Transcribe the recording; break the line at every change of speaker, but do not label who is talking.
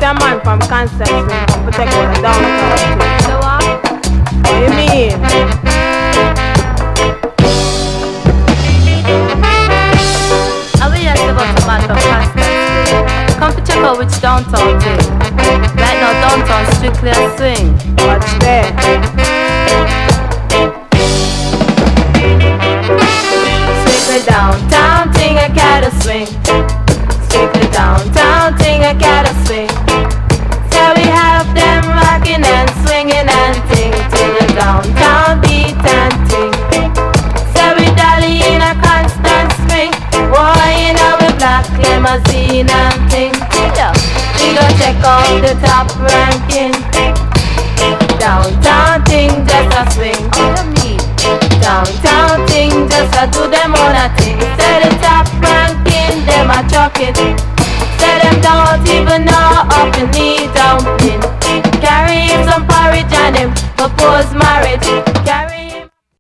say a man from Kansas Swing come protect all the downtown.
So what?
What you mean?
I will just about a man from Kansas Swing. Come to check out which downtown thing. Right now downtown strictly a swing.
Watch there.
Strictly downtown thing, I gotta swing. Strictly downtown thing, I gotta swing. So we have them rocking and swinging and ting to the downtown beat and ting. So we dolly in a constant swing. Boy, in our black limousine and ting. We go check out the top ranking. Downtown thing, just a swing. Downtown thing, just a do them on a thing. Say the top ranking, them a chuck it. Say them don't even know up in the dumpling. Carry him some porridge and him propose marriage.